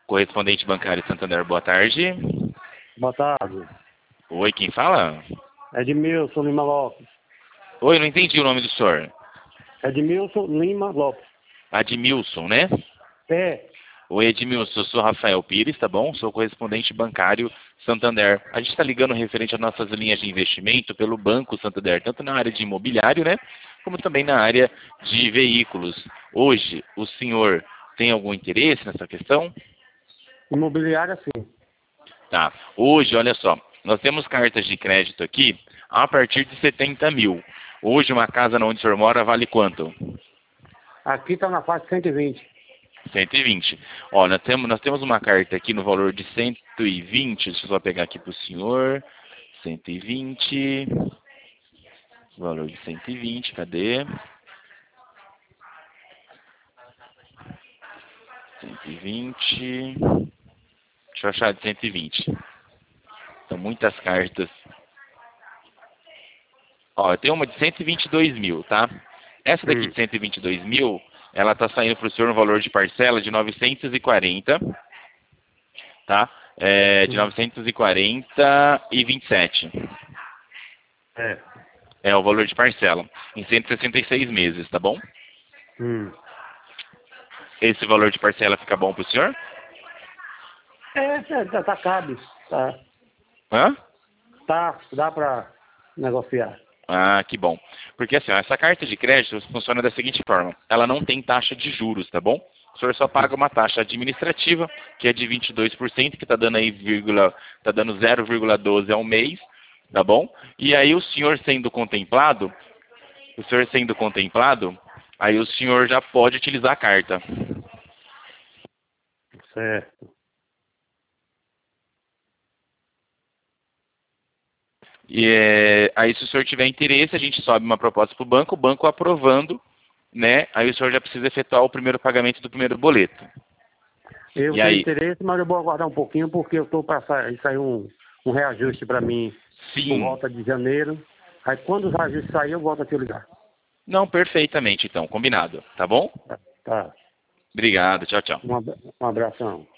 Correspondente bancário Santander, boa tarde. Boa tarde. Oi, quem fala? Edmilson Lima Lopes. Oi, não entendi o nome do senhor. Edmilson Lima Lopes. Admilson, né? É. Oi, Edmilson, eu sou Rafael Pires, tá bom? Sou correspondente bancário Santander. A gente está ligando referente às nossas linhas de investimento pelo Banco Santander, tanto na área de imobiliário, né? Como também na área de veículos. Hoje, o senhor tem algum interesse nessa questão? Imobiliária, sim. Tá. Hoje, olha só, nós temos cartas de crédito aqui a partir de 70 mil. Hoje, uma casa onde o senhor mora vale quanto? Aqui está na faixa 120. 120. Ó, nós temos uma carta aqui no valor de 120. Deixa eu só pegar aqui para o senhor. 120. Valor de 120, cadê? 120. Deixa eu achar de 120. São muitas cartas. Ó, eu tenho uma de 122 mil, tá? Essa daqui de 122 mil, ela tá saindo para o senhor no valor de parcela de 940, tá? De 940 e 27. É. É o valor de parcela. Em 166 meses, tá bom? Esse valor de parcela fica bom pro senhor? Tá cabe. Tá. Hã? Tá, dá para negociar. Ah, que bom. Porque assim, ó, essa carta de crédito funciona da seguinte forma. Ela não tem taxa de juros, tá bom? O senhor só paga uma taxa administrativa, que é de 22%, que está dando aí tá dando 0,12 ao mês, tá bom? E aí o senhor sendo contemplado, aí o senhor já pode utilizar a carta. Certo. E aí se o senhor tiver interesse, a gente sobe uma proposta para o banco aprovando, né? Aí o senhor já precisa efetuar o primeiro pagamento do primeiro boleto. Eu E tenho aí? interesse, mas eu vou aguardar um pouquinho, porque eu estou para sair um reajuste para mim por Sim. volta de janeiro. Aí quando o reajuste sair, eu volto a te ligar. Não, perfeitamente então, combinado, tá bom? Tá. Obrigado, tchau, tchau. Um abração.